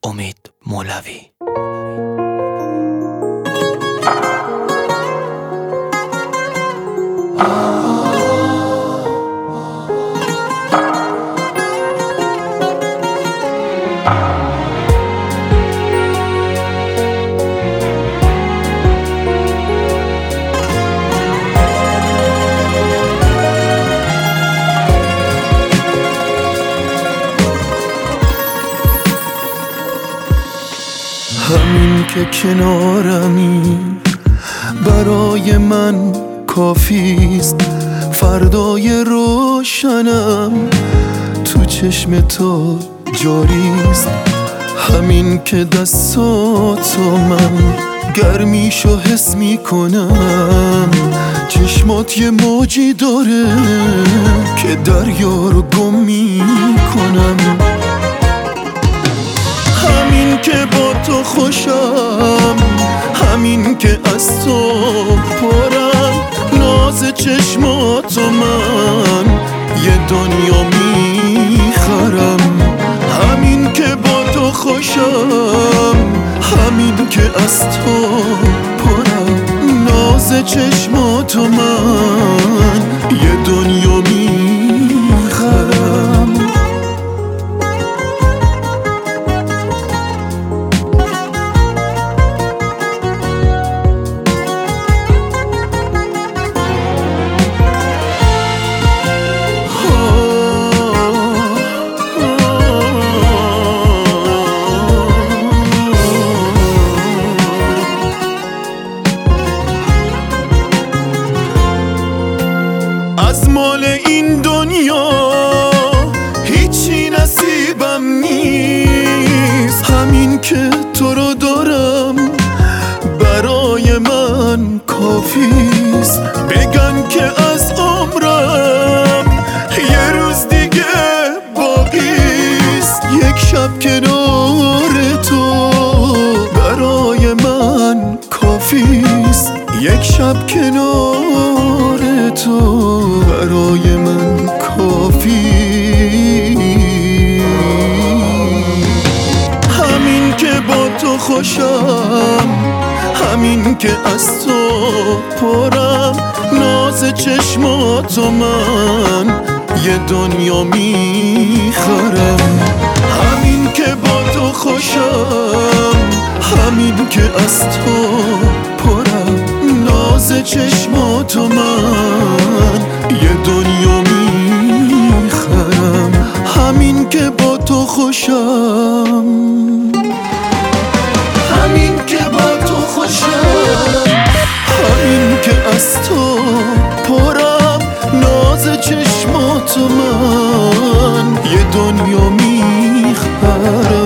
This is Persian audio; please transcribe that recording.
امید مولوی. همین که کنارمی برای من کافیست، فردای روشنم تو چشم تو جاریست. همین که دستاتو من گرمیشو حس میکنم، چشمات یه موجی داره که دریا رو گم میکنم. همین که با تو خوشم، همین که از تو پرم، ناز چشماتو من یه دنیا میخرم. همین که با تو خوشم، همین که از تو پرم، ناز چشماتو من یه دنیا میخرم. از مال این دنیا هیچی نصیبم نیست. همین که تو رو دارم برای من کافیست. بگن که از عمرم یه روز دیگه باقیست. یک شب کنار تو برای من کافیست. یک شب کنار تو برای من کافی. همین که با تو خوشم، همین که از تو پرم، ناز چشماتو من یه دنیا میخرم. همین که با تو خوشم، همین که از تو پرم، ناز چشماتو من یه دنیا میخرم. همین که با تو خوشم، همین که با تو خوشم، همین که از تو پرم، ناز چشماتو من یه دنیا میخرم.